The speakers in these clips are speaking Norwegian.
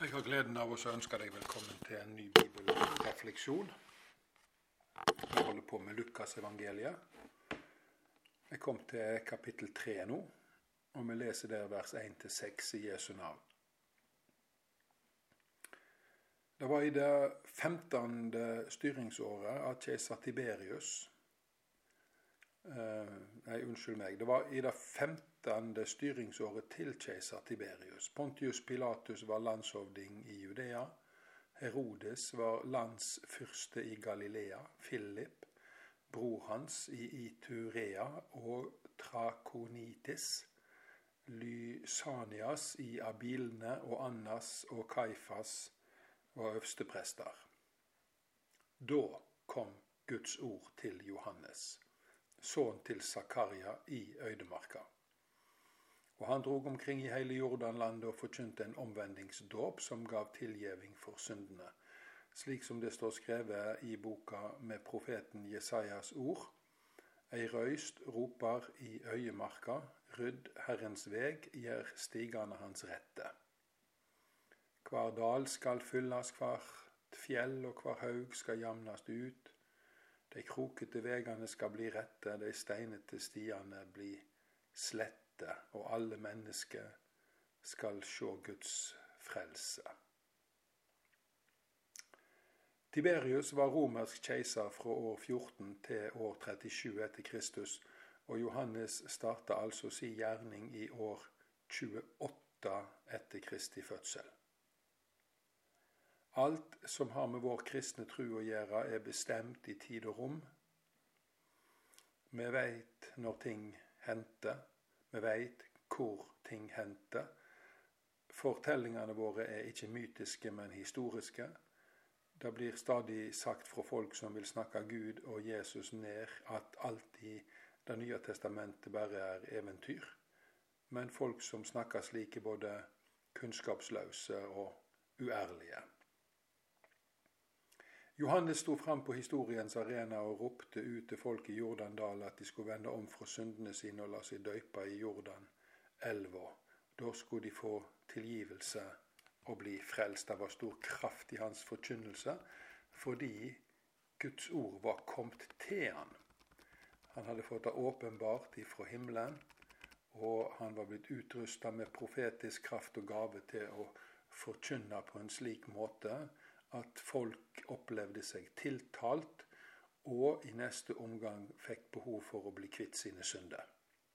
Jeg har gleden av å ønske deg velkommen til en ny bibelrefleksjon. Vi holder på med Lukas evangeliet. Jeg kom til kapittel 3 nå, og vi leser der vers 1-6 i Jesu navn. Det var i det 15. styringsåret av keiser Tiberius. Det var i det 15. styringsåret til keiser Tiberius. Pontius Pilatus var landshovding i Judea. Herodes var landsfyrste i Galilea. Philip, bror hans i Iturea og Trakonitis. Lysanias i Abilene og Annas og Kaifas var øversteprester. Da kom Guds ord til Johannes, sønn til Zakaria i øydemarka. Og han drog omkring i hele Jordanlandet og forkynte en omvendingsdåp som gav tilgjeving for syndene, slik som det står skrevet i boka med profeten Jesajas ord. Ei røyst ropar i øyemarka, rydd Herrens veg, gjør stigane hans rette. Hver dal skal fyllas, hvert fjell og hver haug skal jamnast ut. De krokete vegane skal bli rette, de steinete stiene bli slette, og alle mennesker skal sjå Guds frelse. Tiberius var romersk keiser fra år 14 til år 37 etter Kristus, og Johannes startet altså sin gjerning i år 28 etter Kristi fødsel. Alt som har med vår kristne tro å gjøre, er bestemt i tid og rom. Vi vet når ting hendte, vi vet hvor ting hendte. Fortellingene våre er ikke mytiske, men historiske. Det blir stadig sagt fra folk som vil snakke Gud og Jesus ned, at alt i Det nye testamentet bare er eventyr. Men folk som snakker slik er både kunnskapsløse og uærlige. Johannes sto fram på historiens arena og ropte ut til folk i Jordandal at de skulle vende om fra syndene sine og la seg døype i Jordan-elva. Da skulle de få tilgivelse og bli frelst. Det var stor kraft i hans forkynnelse, fordi Guds ord var kommet til han. Han hadde fått det åpenbart ifra himmelen, og han var blitt utrustet med profetisk kraft og gave til å forkynne på en slik måte at folk opplevde seg tiltalt, og i neste omgang fikk behov for å bli kvitt sine synder.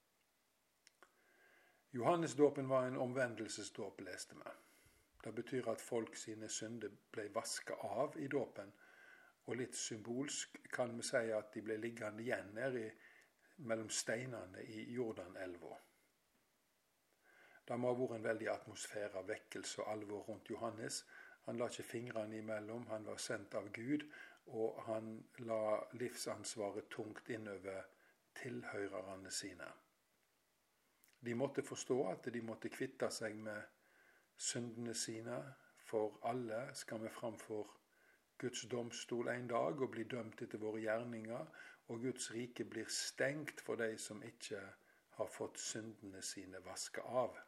Johannesdåpen var en omvendelsesdåp, leste vi. Det betyr at folk sine synder ble vasket av i dåpen, og litt symbolsk kan vi si at de ble liggende igjen nede mellom steinene i Jordanelva. Det må ha vært en veldig atmosfære av vekkelse og alvor rundt Johannes. Han la ikke fingrene imellom, han var sendt av Gud, og han la livsansvaret tungt innover tilhørerne sine. De måtte forstå at de måtte kvitte seg med syndene sine, for alle skal vi framfor Guds domstol en dag og bli dømt etter våre gjerninger, og Guds rike blir stengt for de som ikke har fått syndene sine vasket av.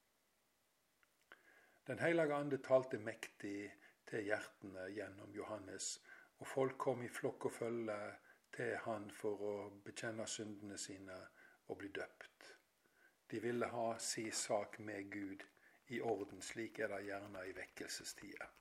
Den hellige ande talte mektig til hjertene gjennom Johannes, og folk kom i flokk og følge til han for å bekjenne syndene sine og bli døpt. De ville ha sin sak med Gud i orden, slik er det gjerne i vekkelsestider.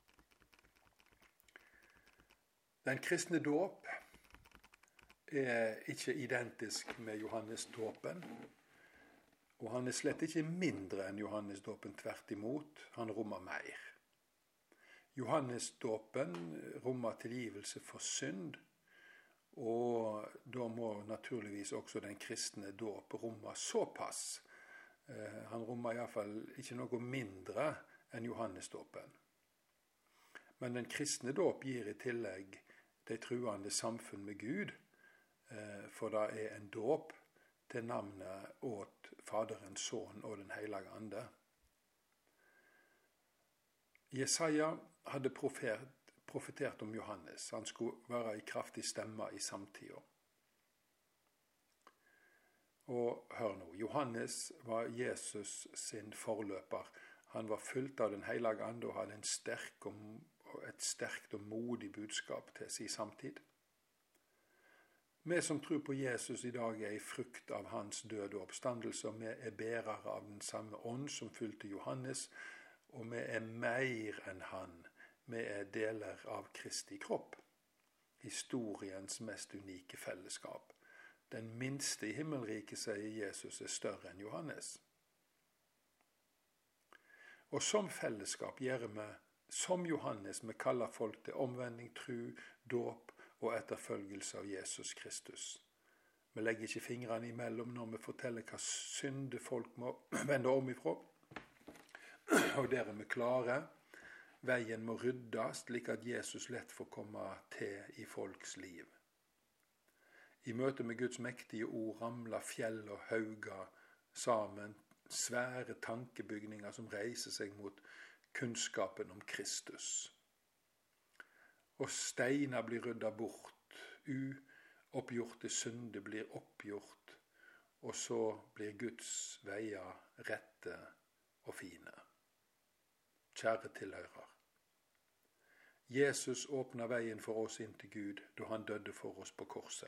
Den kristne dåp er ikke identisk med Johannesdåpen, og han er slett ikke mindre enn Johannesdåpen, tvert imot, han rommer mer. Johannesdåpen rommer tilgivelse for synd, og da må naturligvis også den kristne dåp romme såpass. Han rommer i hvert fall ikke noe mindre enn Johannesdåpen. Men den kristne dåp gir i tillegg de truende samfunn med Gud, for det er en dåp til navnet åt Faderen, Sønnen og den hellige ande. Jesaja hadde profetert om Johannes. Han skulle være i kraftig stemme i samtida. Og hør nå, Johannes var Jesus sin forløper. Han var fylt av den hellige ande og hadde et sterkt og modig budskap til sin samtid. Vi som tror på Jesus i dag er i frukt av hans død og oppstandelse, og vi er bærere av den samme ånd som fylte Johannes, og vi er mer enn han. Vi er deler av Kristi kropp, historiens mest unike fellesskap. Den minste i himmelriket, sier Jesus, er større enn Johannes. Og som fellesskap gjør vi som Johannes, vi kaller folk til omvending, tro, dåp og etterfølgelse av Jesus Kristus. Vi legger ikke fingrene imellom når vi forteller hva synde folk må vende om ifra. Og der er vi klare. Veien må ryddes slik at Jesus lett får komme til i folks liv. I møte med Guds mektige ord ramler fjell og hauger sammen, svære tankebygninger som reiser seg mot kunnskapen om Kristus. Og steiner blir ryddet bort, uoppgjorte synder blir oppgjort, og så blir Guds veier rette og fine. Kjære tilhører, Jesus åpner veien for oss inn til Gud da han døde for oss på korset.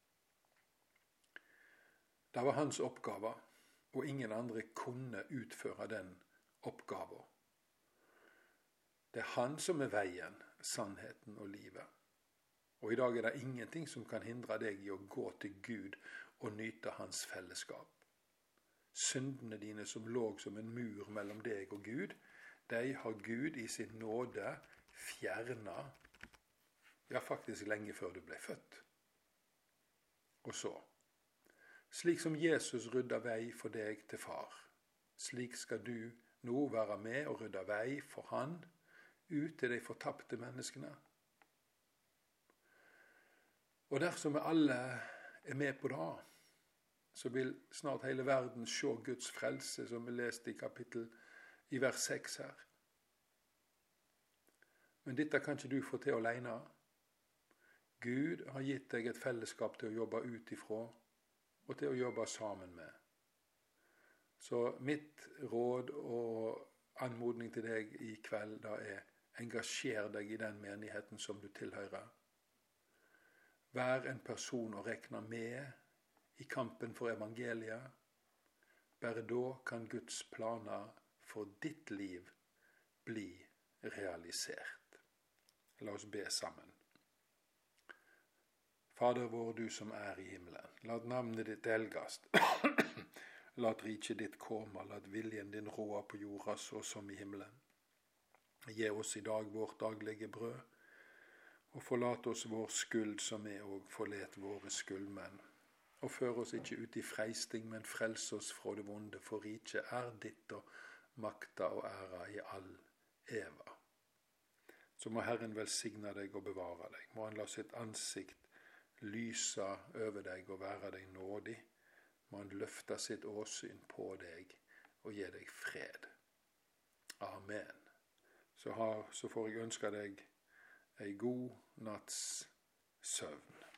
Det var hans oppgave, og ingen andre kunne utføre den oppgaven. Det er han som er veien, sannheten og livet. Og i dag er det ingenting som kan hindre deg i å gå til Gud og nyte hans fellesskap. Syndene dine som lå som en mur mellom deg og Gud, de har Gud i sin nåde fjernet, ja faktisk lenge før du ble født. Og så, slik som Jesus rydda vei for deg til far, slik skal du nå være med og rydde vei for han ut til de fortapte menneskene. Og dersom vi alle er med på det, så vil snart hele verden se Guds frelse, som vi leste i vers 6 her. Men dette kan ikke du få til alene. Gud har gitt deg et fellesskap til å jobbe ut ifra, og til å jobbe sammen med. Så mitt råd og anmodning til deg i kveld, da er: engasjer deg i den menigheten som du tilhører. Vær en person å regne med i kampen for evangeliet. Bare da kan Guds planer for ditt liv bli realisert. La oss be sammen. Fader vår, du som er i himmelen, la navnet ditt helgast. La riket ditt komme, la viljen din råde på jorda så som i himmelen. Gi oss i dag vårt daglige brød, og forlat oss vår skyld som vi og forlet våre skyldmenn. Og før oss ikke ut i freisting, men frels oss fra det vonde, for riket er ditt og makta og æra i all eva. Så må Herren velsigne deg og bevare deg. Må han la sitt ansikt lyse over deg og være deg nådig. Må han løfte sitt åsyn på deg og gi deg fred. Amen. Så får jeg ønske deg en god natts søvn.